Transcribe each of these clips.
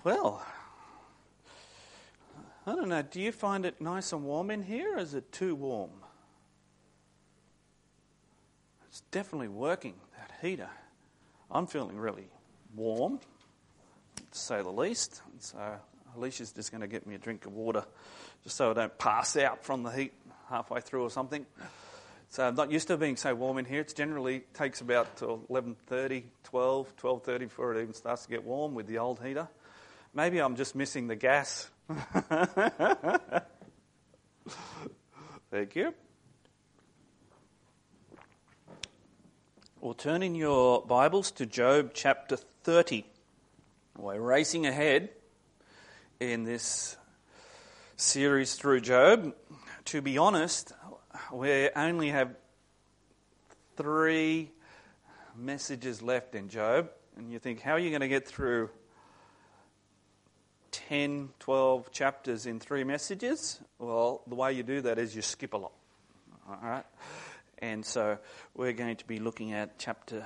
Well, I don't know, do you find it nice and warm in here, or is it too warm? It's definitely working, that heater. I'm feeling really warm, to say the least. So Alicia's just going to get me a drink of water, just so I don't pass out from the heat halfway through or something. So I'm not used to being so warm in here. It generally takes about till 11:30, 12:30 before it even starts to get warm with the old heater. Maybe I'm just missing the gas. Thank you. Well, turn in your Bibles to Job chapter 30. We're racing ahead in this series through Job. To be honest, we only have 3 messages left in Job. And you think, how are you going to get through 10, 12 chapters in 3 messages? Well, the way you do that is you skip a lot. All right? And so we're going to be looking at chapters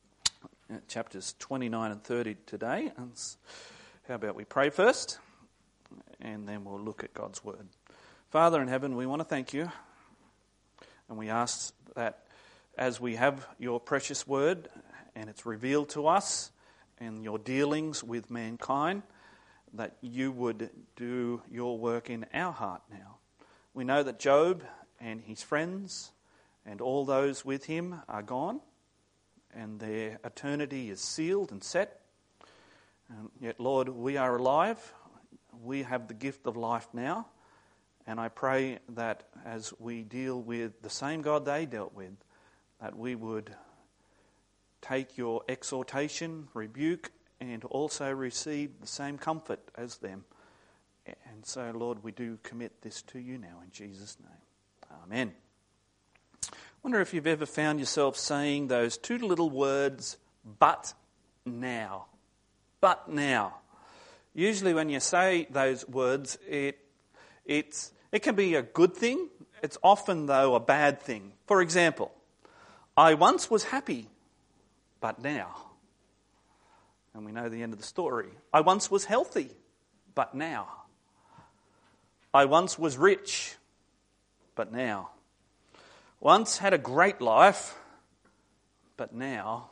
29 and 30 today. And how about we pray first, and then we'll look at God's Word. Father in heaven, we want to thank you, and we ask that as we have your precious Word, and it's revealed to us, and your dealings with mankind, that you would do your work in our heart now. We know that Job and his friends and all those with him are gone, and their eternity is sealed and set. And yet, Lord, we are alive. We have the gift of life now. And I pray that as we deal with the same God they dealt with, that we would take your exhortation, rebuke, and also receive the same comfort as them. And so, Lord, we do commit this to you now in Jesus' name. Amen. I wonder if you've ever found yourself saying those 2 little words, but now. But now. Usually when you say those words, it can be a good thing. It's often, though, a bad thing. For example, I once was happy, but now. And we know the end of the story. I once was healthy, but now. I once was rich, but now. Once had a great life, but now.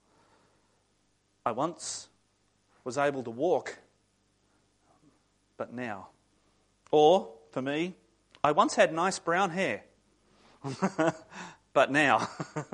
I once was able to walk, but now. Or, for me, I once had nice brown hair, but now.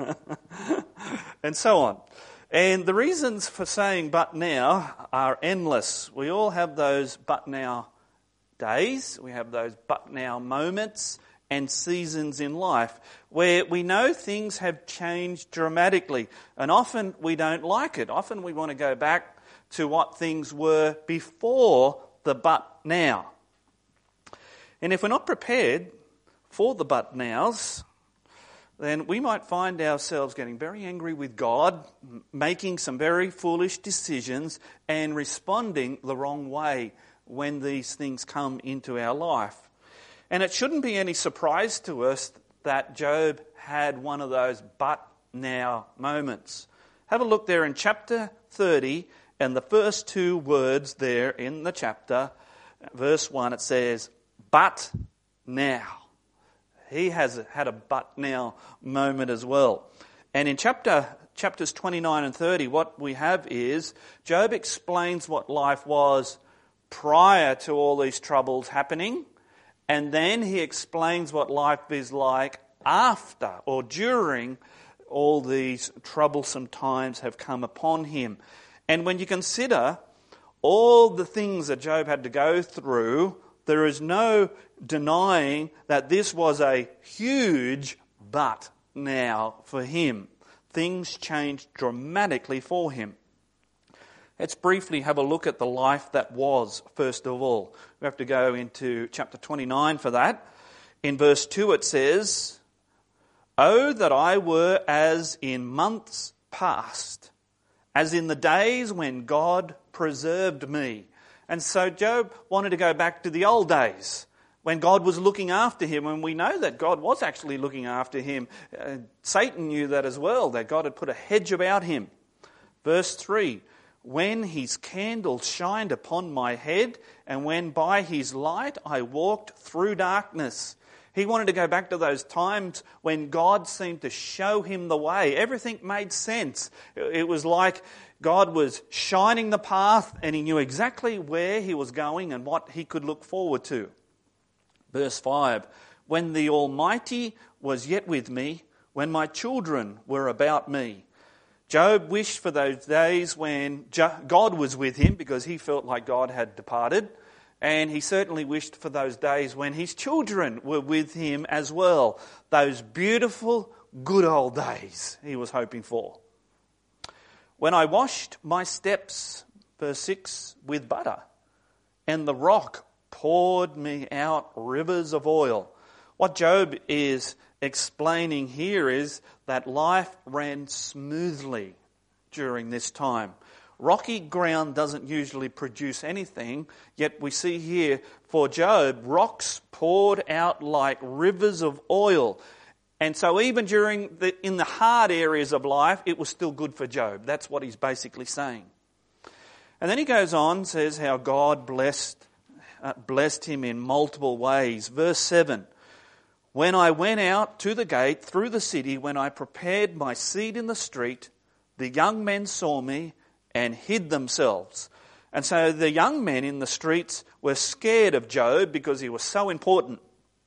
And so on. And the reasons for saying but now are endless. We all have those but now days. We have those but now moments and seasons in life where we know things have changed dramatically. And often we don't like it. Often we want to go back to what things were before the but now. And if we're not prepared for the but nows, then we might find ourselves getting very angry with God, making some very foolish decisions and responding the wrong way when these things come into our life. And it shouldn't be any surprise to us that Job had one of those but now moments. Have a look there in chapter 30 and the first 2 words there in the chapter. Verse 1, it says, but now. He has had a but now moment as well. And in chapters 29 and 30, what we have is Job explains what life was prior to all these troubles happening, and then he explains what life is like after or during all these troublesome times have come upon him. And when you consider all the things that Job had to go through, there is no denying that this was a huge but now for him. Things changed dramatically for him. Let's briefly have a look at the life that was, first of all. We have to go into chapter 29 for that. In verse 2 it says, "Oh, that I were as in months past, as in the days when God preserved me." And so Job wanted to go back to the old days when God was looking after him, and we know that God was actually looking after him. Satan knew that as well, that God had put a hedge about him. Verse 3, when his candle shined upon my head, and when by his light I walked through darkness. He wanted to go back to those times when God seemed to show him the way. Everything made sense. It was like God was shining the path, and he knew exactly where he was going and what he could look forward to. Verse 5, when the Almighty was yet with me, when my children were about me. Job wished for those days when God was with him, because he felt like God had departed. And he certainly wished for those days when his children were with him as well. Those beautiful, good old days he was hoping for. When I washed my steps, verse 6, with butter, and the rock poured me out rivers of oil. What Job is explaining here is that life ran smoothly during this time. Rocky ground doesn't usually produce anything, yet we see here for Job, rocks poured out like rivers of oil. And so even in the hard areas of life, it was still good for Job. That's what he's basically saying. And then he goes on, says how God blessed him in multiple ways. Verse 7, when I went out to the gate through the city, when I prepared my seat in the street, the young men saw me and hid themselves. And so the young men in the streets were scared of Job because he was so important.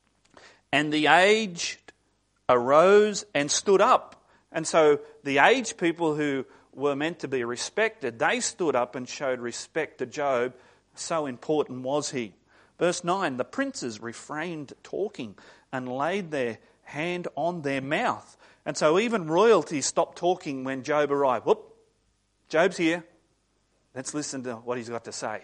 And the aged arose and stood up. And so the aged people who were meant to be respected, they stood up and showed respect to Job. So important was he. Verse 9, the princes refrained talking and laid their hand on their mouth. And so even royalty stopped talking when Job arrived. Whoop, Job's here. Let's listen to what he's got to say.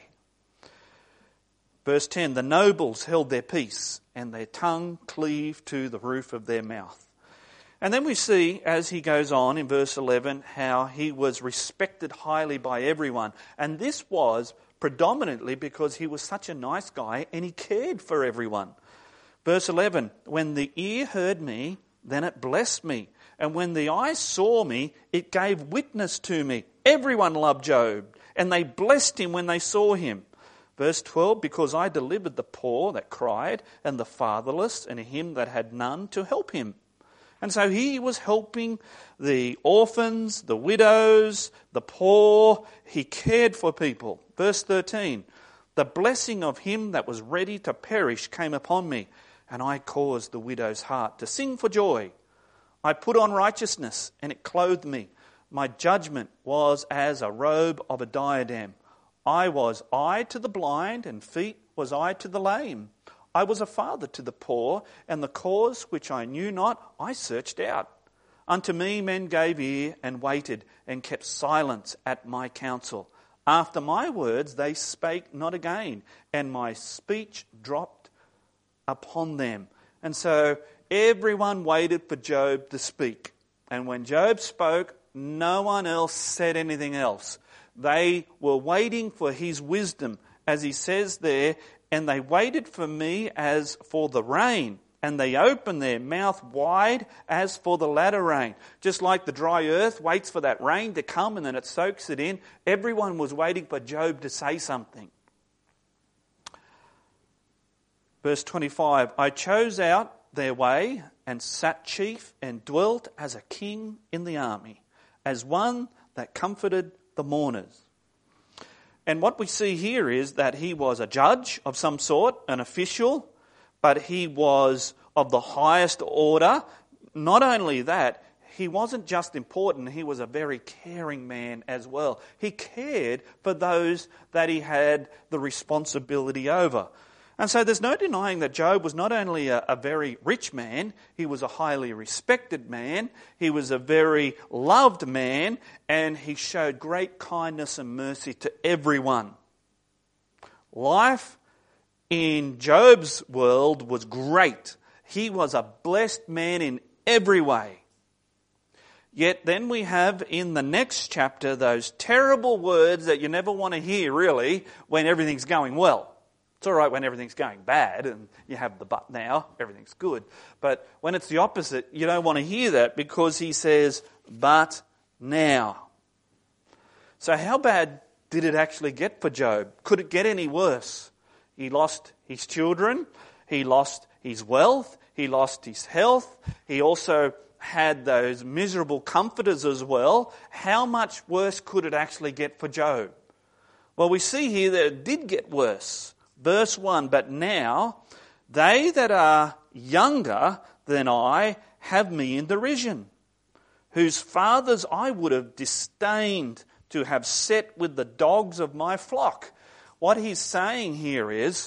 Verse 10, the nobles held their peace, and their tongue cleaved to the roof of their mouth. And then we see, as he goes on in verse 11, how he was respected highly by everyone. And this was predominantly because he was such a nice guy and he cared for everyone. Verse 11, when the ear heard me, then it blessed me. And when the eye saw me, it gave witness to me. Everyone loved Job, and they blessed him when they saw him. Verse 12, because I delivered the poor that cried, and the fatherless, and him that had none to help him. And so he was helping the orphans, the widows, the poor. He cared for people. Verse 13, the blessing of him that was ready to perish came upon me, and I caused the widow's heart to sing for joy. I put on righteousness, and it clothed me. My judgment was as a robe of a diadem. I was eye to the blind, and feet was I to the lame. I was a father to the poor, and the cause which I knew not I searched out. Unto me men gave ear, and waited, and kept silence at my counsel. After my words they spake not again, and my speech dropped upon them. And so everyone waited for Job to speak. And when Job spoke, no one else said anything else. They were waiting for his wisdom, as he says there, and they waited for me as for the rain, and they opened their mouth wide as for the latter rain. Just like the dry earth waits for that rain to come and then it soaks it in, everyone was waiting for Job to say something. Verse 25, I chose out their way and sat chief and dwelt as a king in the army, as one that comforted the mourners. And what we see here is that he was a judge of some sort, an official, but he was of the highest order. Not only that, he wasn't just important, he was a very caring man as well. He cared for those that he had the responsibility over. And so there's no denying that Job was not only a very rich man, he was a highly respected man, he was a very loved man, and he showed great kindness and mercy to everyone. Life in Job's world was great. He was a blessed man in every way. Yet then we have in the next chapter those terrible words that you never want to hear really when everything's going well. It's all right when everything's going bad and you have the but now, everything's good. But when it's the opposite, you don't want to hear that because he says, but now. So how bad did it actually get for Job? Could it get any worse? He lost his children, he lost his wealth, he lost his health, he also had those miserable comforters as well. How much worse could it actually get for Job? Well, we see here that it did get worse. Verse 1, but now they that are younger than I have me in derision, whose fathers I would have disdained to have set with the dogs of my flock. What he's saying here is,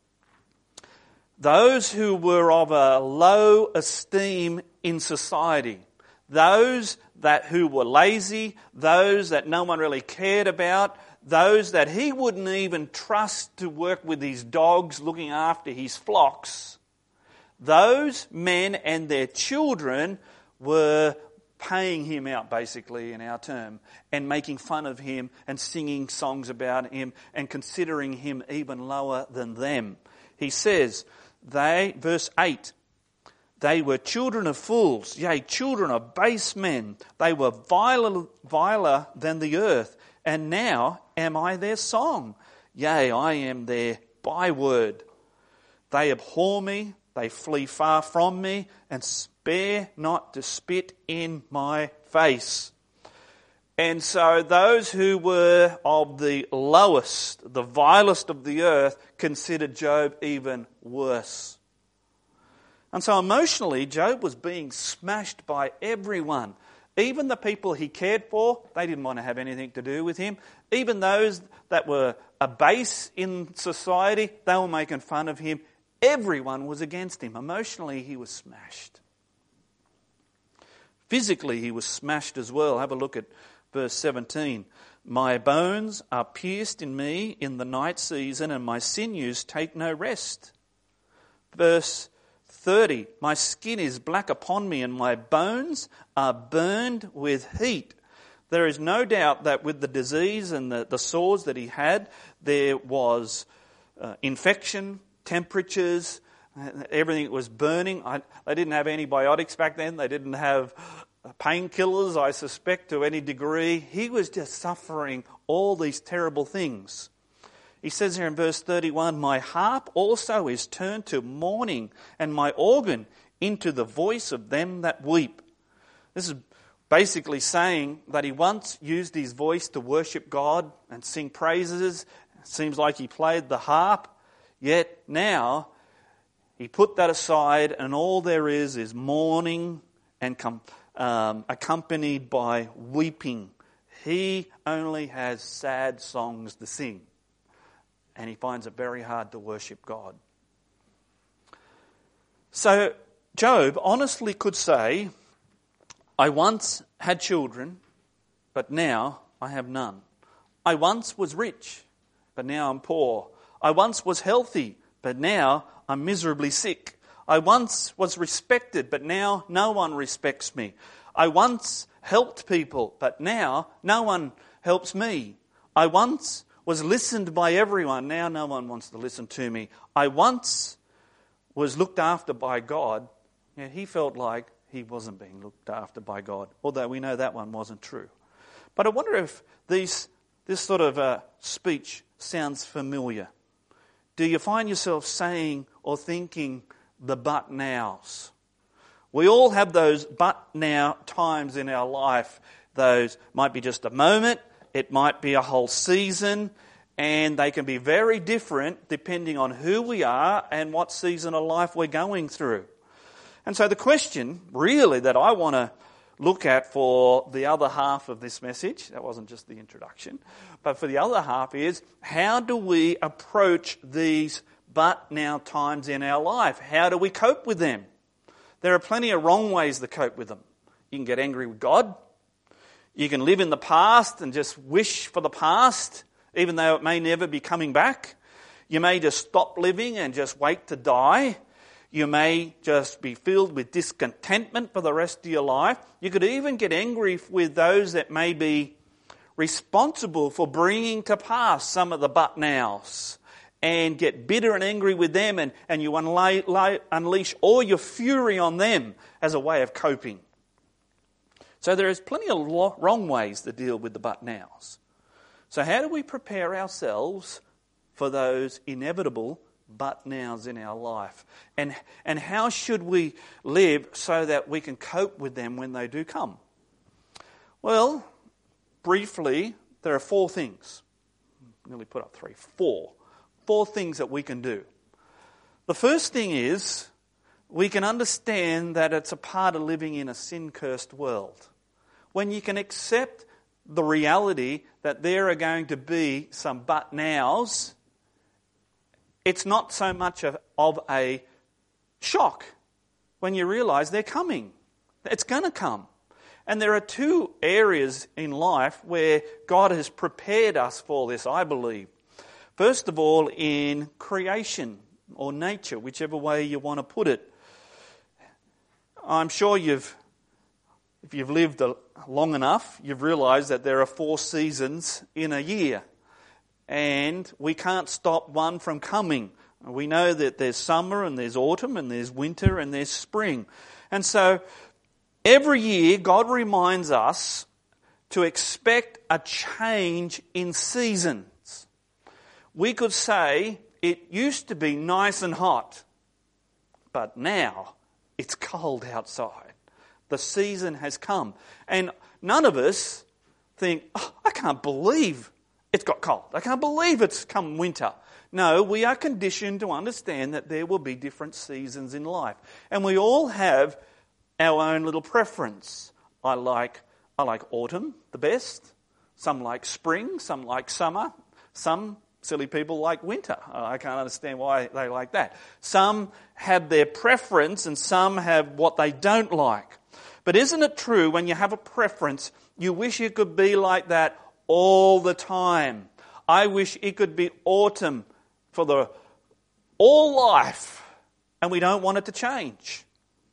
those who were of a low esteem in society, those who were lazy, those that no one really cared about, those that he wouldn't even trust to work with his dogs looking after his flocks, those men and their children were paying him out, basically, in our term, and making fun of him and singing songs about him and considering him even lower than them. He says, verse 8, they were children of fools, yea, children of base men. They were viler than the earth. And now am I their song? Yea, I am their byword. They abhor me, they flee far from me, and spare not to spit in my face. And so those who were of the lowest, the vilest of the earth, considered Job even worse. And so emotionally, Job was being smashed by everyone. Even the people he cared for, they didn't want to have anything to do with him. Even those that were base in society, they were making fun of him. Everyone was against him. Emotionally, he was smashed. Physically, he was smashed as well. Have a look at verse 17. My bones are pierced in me in the night season, and my sinews take no rest. Verse 30, my skin is black upon me and my bones are burned with heat. There is no doubt that with the disease and the sores that he had, there was infection, temperatures, everything was burning. They didn't have antibiotics back then. They didn't have painkillers, I suspect, to any degree. He was just suffering all these terrible things. He says here in verse 31, my harp also is turned to mourning, and my organ into the voice of them that weep. This is basically saying that he once used his voice to worship God and sing praises. It seems like he played the harp, yet now he put that aside, and all there is mourning and accompanied by weeping. He only has sad songs to sing. And he finds it very hard to worship God. So Job honestly could say, I once had children, but now I have none. I once was rich, but now I'm poor. I once was healthy, but now I'm miserably sick. I once was respected, but now no one respects me. I once helped people, but now no one helps me. I once was listened by everyone. Now no one wants to listen to me. I once was looked after by God, yet he felt like he wasn't being looked after by God, although we know that one wasn't true. But I wonder if this sort of speech sounds familiar. Do you find yourself saying or thinking the but nows? We all have those but now times in our life. Those might be just a moment. It might be a whole season, and they can be very different depending on who we are and what season of life we're going through. And so the question really that I want to look at for the other half of this message, that wasn't just the introduction, but for the other half is, how do we approach these but now times in our life? How do we cope with them? There are plenty of wrong ways to cope with them. You can get angry with God. You can live in the past and just wish for the past, even though it may never be coming back. You may just stop living and just wait to die. You may just be filled with discontentment for the rest of your life. You could even get angry with those that may be responsible for bringing to pass some of the but nows, and get bitter and angry with them, and you unleash all your fury on them as a way of coping. So there is plenty of wrong ways to deal with the but nows. So how do we prepare ourselves for those inevitable but nows in our life? And how should we live so that we can cope with them when they do come? Well, briefly, there are 4 things. Nearly put up 3. 4. 4 things that we can do. The first thing is we can understand that it's a part of living in a sin-cursed world. When you can accept the reality that there are going to be some but nows, it's not so much of a shock when you realise they're coming. It's going to come. And there are 2 areas in life where God has prepared us for this, I believe. First of all, in creation or nature, whichever way you want to put it. I'm sure if you've lived long enough, you've realised that there are 4 seasons in a year. And we can't stop one from coming. We know that there's summer and there's autumn and there's winter and there's spring. And so every year God reminds us to expect a change in seasons. We could say it used to be nice and hot, but now it's cold outside. The season has come. And none of us think, I can't believe it's got cold. I can't believe it's come winter. No, we are conditioned to understand that there will be different seasons in life. And we all have our own little preference. I like autumn the best. Some like spring. Some like summer. Some silly people like winter. I can't understand why they like that. Some have their preference and some have what they don't like. But isn't it true when you have a preference, you wish it could be like that all the time? I wish it could be autumn for all life, and we don't want it to change.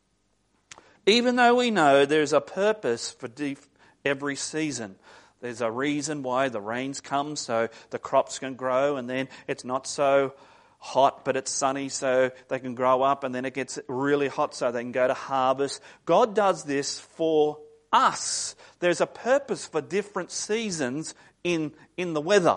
Even though we know there's a purpose for every season. There's a reason why the rains come so the crops can grow, and then it's not so hot but it's sunny so they can grow up, and then it gets really hot so they can go to harvest. God does this for us. There's a purpose for different seasons in the weather.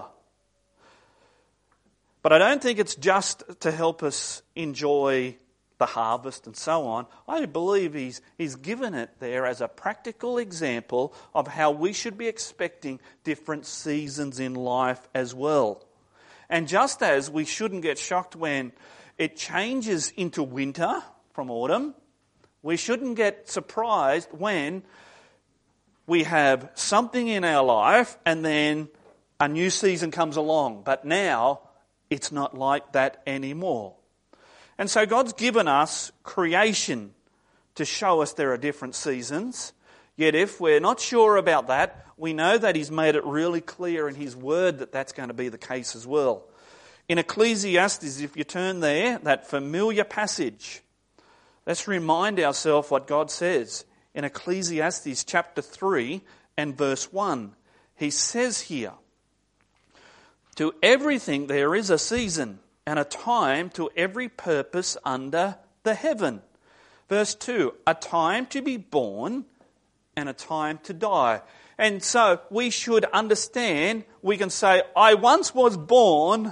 But I don't think it's just to help us enjoy the harvest and so on. I believe he's given it there as a practical example of how we should be expecting different seasons in life as well. And just as we shouldn't get shocked when it changes into winter from autumn, we shouldn't get surprised when we have something in our life and then a new season comes along. But now it's not like that anymore. And so God's given us creation to show us there are different seasons. Yet if we're not sure about that, we know that He's made it really clear in His Word that that's going to be the case as well. In Ecclesiastes, if you turn there, that familiar passage, let's remind ourselves what God says. In Ecclesiastes chapter 3 and verse 1, He says here, "To everything there is a season, and a time to every purpose under the heaven." Verse 2, "A time to be born and a time to die." And so we should understand, we can say, I once was born,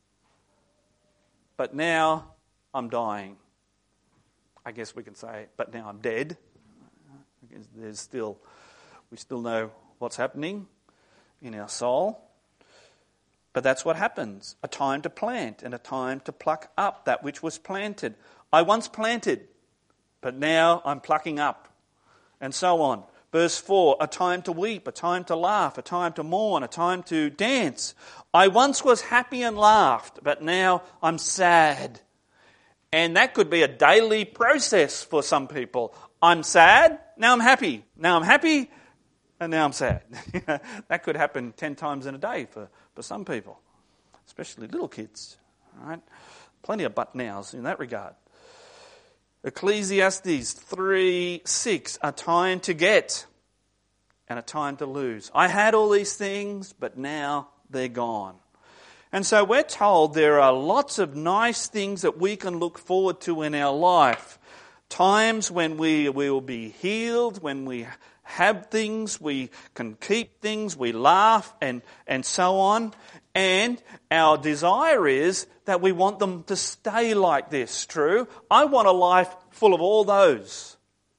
but now I'm dying. I guess we can say, but now I'm dead. We still know what's happening in our soul. But that's what happens. A time to plant and a time to pluck up that which was planted. I once planted, but now I'm plucking up. And so on. Verse 4, a time to weep, a time to laugh, a time to mourn, a time to dance. I once was happy and laughed, but now I'm sad. And that could be a daily process for some people. I'm sad, now I'm happy. Now I'm happy, and now I'm sad. That could happen 10 times in a day for some people, especially little kids. All right? Plenty of but nows in that regard. Ecclesiastes 3:6, a time to get and a time to lose. I had all these things, but now they're gone. And so we're told there are lots of nice things that we can look forward to in our life. Times when we will be healed, when we have things, we can keep things, we laugh and so on. And our desire is that we want them to stay like this, true? I want a life full of all those.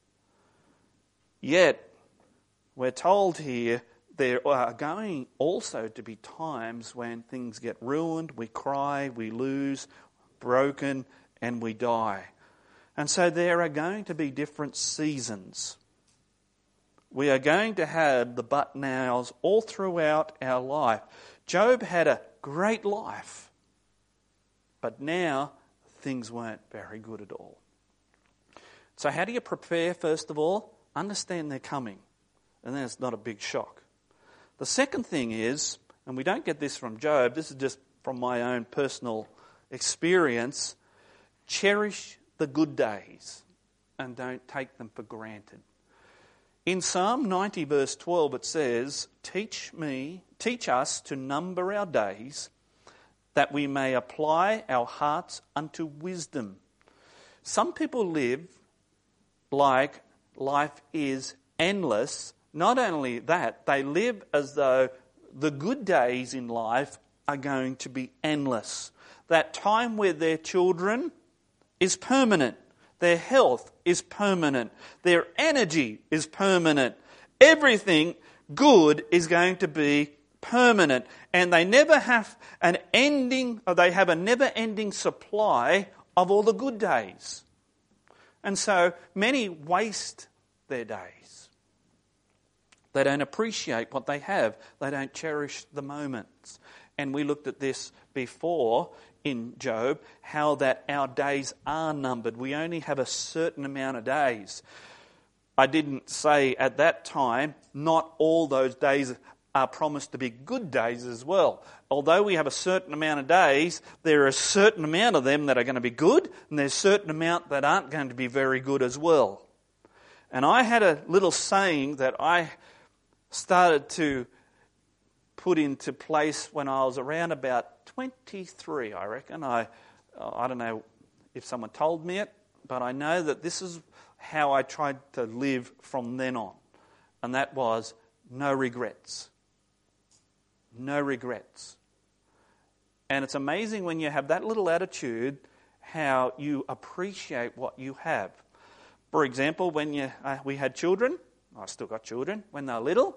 Yet, we're told here there are going also to be times when things get ruined, we cry, we lose, broken, and we die. And so there are going to be different seasons. We are going to have the but nows all throughout our life. Job had a great life, but now things weren't very good at all. So how do you prepare, first of all? Understand they're coming, and then it's not a big shock. The second thing is, and we don't get this from Job, this is just from my own personal experience, cherish the good days and don't take them for granted. In Psalm 90 verse 12 it says, teach us to number our days, that we may apply our hearts unto wisdom. Some people live like life is endless. Not only that, they live as though the good days in life are going to be endless. That time with their children is permanent. Their health is permanent. Their energy is permanent. Everything good is going to be permanent. And they never have an ending, or they have a never-ending supply of all the good days. And so many waste their days. They don't appreciate what they have. They don't cherish the moments. And we looked at this before in Job, how that our days are numbered. We only have a certain amount of days. I didn't say at that time, not all those days are promised to be good days as well. Although we have a certain amount of days, there are a certain amount of them that are going to be good, and there's a certain amount that aren't going to be very good as well. And I had a little saying that I started to put into place when I was around about 23, I reckon. I don't know if someone told me it, but I know that this is how I tried to live from then on. And that was no regrets. No regrets. And it's amazing when you have that little attitude, how you appreciate what you have. For example, when we had children, I still got children, when they were little,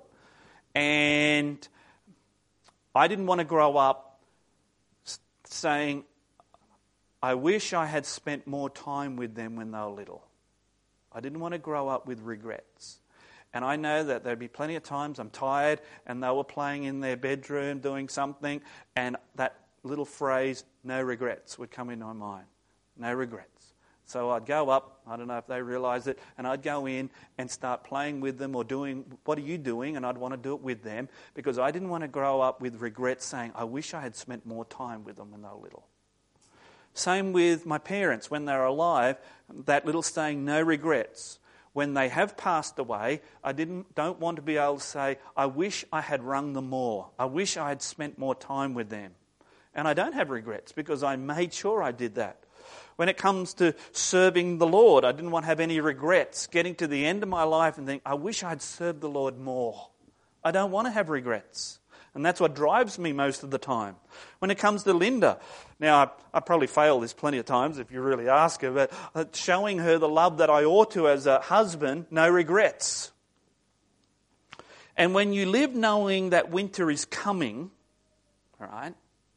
and I didn't want to grow up saying, I wish I had spent more time with them when they were little. I didn't want to grow up with regrets. And I know that there'd be plenty of times I'm tired and they were playing in their bedroom doing something, and that little phrase, no regrets, would come into my mind. No regrets. So I'd go up, I don't know if they realise it, and I'd go in and start playing with them or doing, what are you doing? And I'd want to do it with them because I didn't want to grow up with regrets saying, I wish I had spent more time with them when they were little. Same with my parents. When they were alive, that little saying, no regrets. When they have passed away, I don't want to be able to say, I wish I had rung them more. I wish I had spent more time with them. And I don't have regrets because I made sure I did that. When it comes to serving the Lord, I didn't want to have any regrets. Getting to the end of my life and think, I wish I'd served the Lord more. I don't want to have regrets. And that's what drives me most of the time. When it comes to Linda, now I probably fail this plenty of times if you really ask her, but showing her the love that I ought to as a husband, no regrets. And when you live knowing that winter is coming, all right,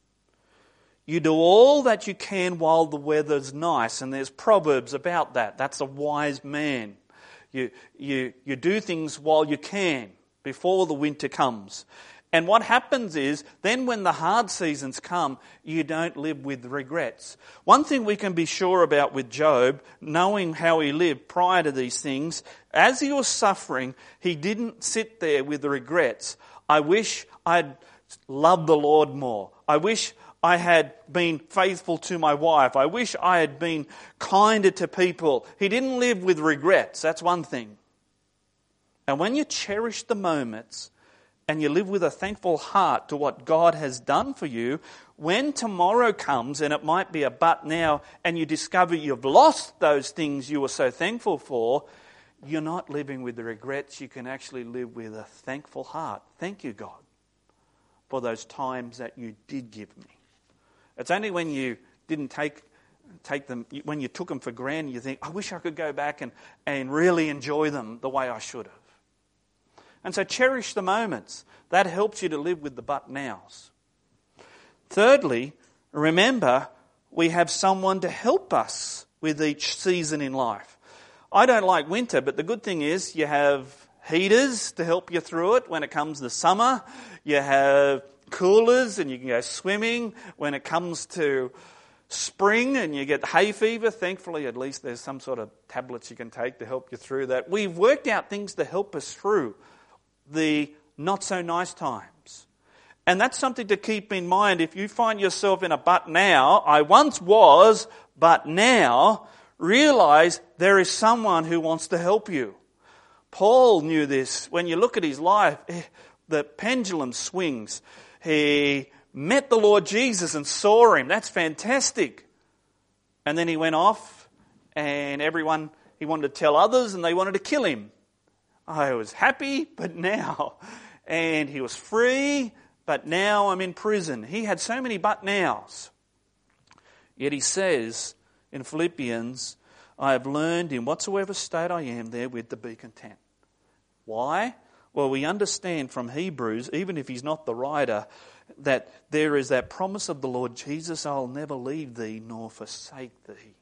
you do all that you can while the weather's nice, and there's proverbs about that. That's a wise man. You do things while you can, before the winter comes. And what happens is, then when the hard seasons come, you don't live with regrets. One thing we can be sure about with Job, knowing how he lived prior to these things, as he was suffering, he didn't sit there with the regrets. I wish I'd loved the Lord more. I wish I had been faithful to my wife. I wish I had been kinder to people. He didn't live with regrets. That's one thing. And when you cherish the moments and you live with a thankful heart to what God has done for you, when tomorrow comes, and it might be a but now, and you discover you've lost those things you were so thankful for, you're not living with the regrets. You can actually live with a thankful heart. Thank you, God, for those times that you did give me. It's only when you didn't take them, when you took them for granted, you think, I wish I could go back and really enjoy them the way I should have. And so cherish the moments. That helps you to live with the but nows. Thirdly, remember we have someone to help us with each season in life. I don't like winter, but the good thing is you have heaters to help you through it when it comes to summer. You have coolers and you can go swimming when it comes to spring and you get hay fever. Thankfully, at least there's some sort of tablets you can take to help you through that. We've worked out things to help us through the not so nice times. And that's something to keep in mind. If you find yourself in a but now, I once was, but now, realize there is someone who wants to help you. Paul knew this. When you look at his life, the pendulum swings. He met the Lord Jesus and saw him. That's fantastic. And then he went off and he wanted to tell others and they wanted to kill him. I was happy, but now. And he was free, but now I'm in prison. He had so many but nows. Yet he says in Philippians, I have learned in whatsoever state I am therewith to be content. Why? Well, we understand from Hebrews, even if he's not the writer, that there is that promise of the Lord Jesus, I'll never leave thee nor forsake thee.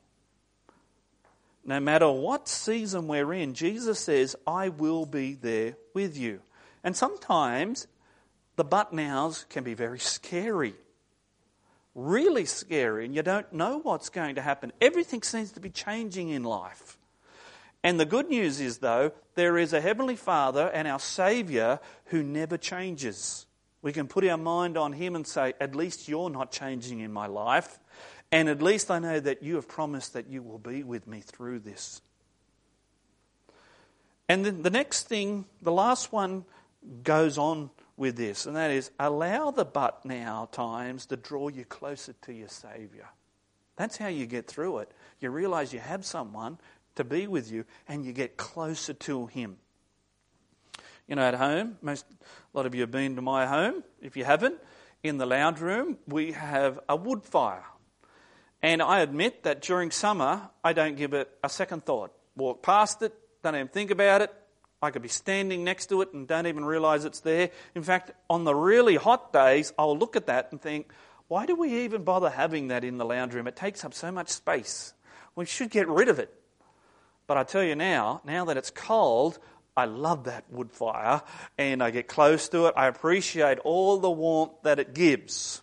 No matter what season we're in, Jesus says, I will be there with you. And sometimes the but nows can be very scary. Really scary, and you don't know what's going to happen. Everything seems to be changing in life. And the good news is, though, there is a Heavenly Father and our Saviour who never changes. We can put our mind on Him and say, at least you're not changing in my life, and at least I know that you have promised that you will be with me through this. And then the next thing, the last one, goes on with this, and that is allow the but now times to draw you closer to your Saviour. That's how you get through it. You realise you have someone to be with you and you get closer to Him. You know, at home, a lot of you have been to my home. If you haven't, in the lounge room, we have a wood fire. And I admit that during summer, I don't give it a second thought. Walk past it, don't even think about it. I could be standing next to it and don't even realise it's there. In fact, on the really hot days, I'll look at that and think, why do we even bother having that in the lounge room? It takes up so much space. We should get rid of it. But I tell you now that it's cold, I love that wood fire and I get close to it. I appreciate all the warmth that it gives.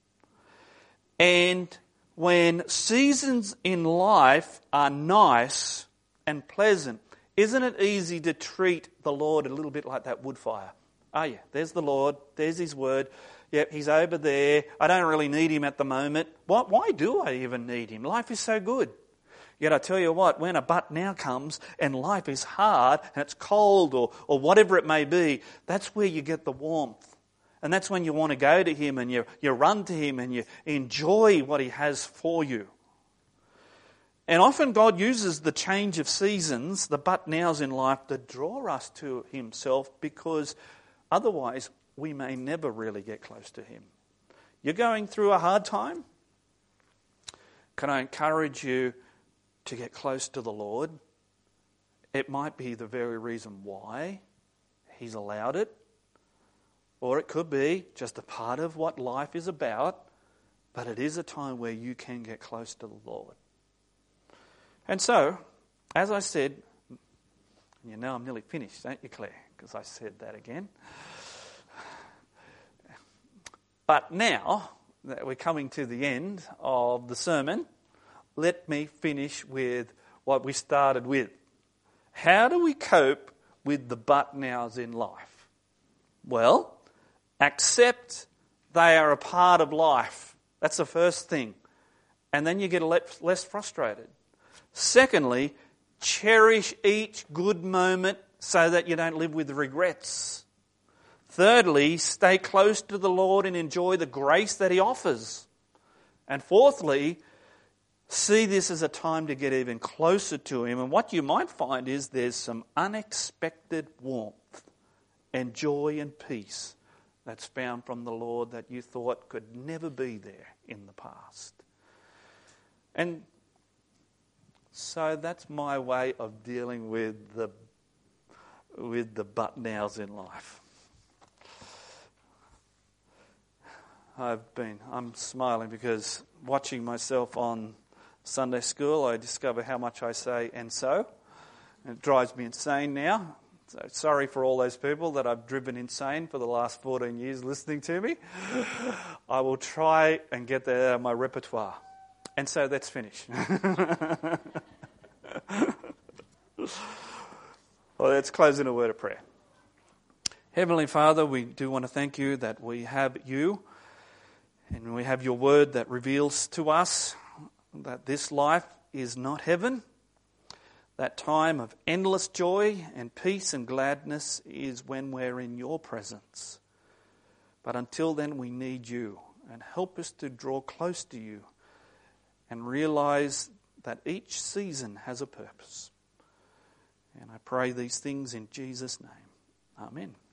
And when seasons in life are nice and pleasant, isn't it easy to treat the Lord a little bit like that wood fire? Oh yeah, there's the Lord, there's His word. Yep, He's over there. I don't really need Him at the moment. Why do I even need Him? Life is so good. Yet I tell you what, when a but now comes and life is hard and it's cold or whatever it may be, that's where you get the warmth. And that's when you want to go to Him and you run to Him and you enjoy what He has for you. And often God uses the change of seasons, the but nows in life, to draw us to Himself, because otherwise we may never really get close to Him. You're going through a hard time? Can I encourage you to get close to the Lord? It might be the very reason why He's allowed it. Or it could be just a part of what life is about, but it is a time where you can get close to the Lord. And so, as I said, you know I'm nearly finished, don't you, Claire? Because I said that again. But now that we're coming to the end of the sermon, let me finish with what we started with. How do we cope with the but nows in life? Well, accept they are a part of life. That's the first thing. And then you get less frustrated. Secondly, cherish each good moment so that you don't live with regrets. Thirdly, stay close to the Lord and enjoy the grace that He offers. And fourthly, see this as a time to get even closer to Him. And what you might find is there's some unexpected warmth and joy and peace that's found from the Lord that you thought could never be there in the past. And so that's my way of dealing with the but nows in life. I'm smiling because watching myself on Sunday school, I discover how much I say "and so." And it drives me insane now. So sorry for all those people that I've driven insane for the last 14 years listening to me. I will try and get that out of my repertoire. And so let's finish. Well, let's close in a word of prayer. Heavenly Father, we do want to thank you that we have you and we have your word that reveals to us that this life is not heaven. That time of endless joy and peace and gladness is when we're in your presence. But until then, we need you, and help us to draw close to you and realize that each season has a purpose. And I pray these things in Jesus' name. Amen.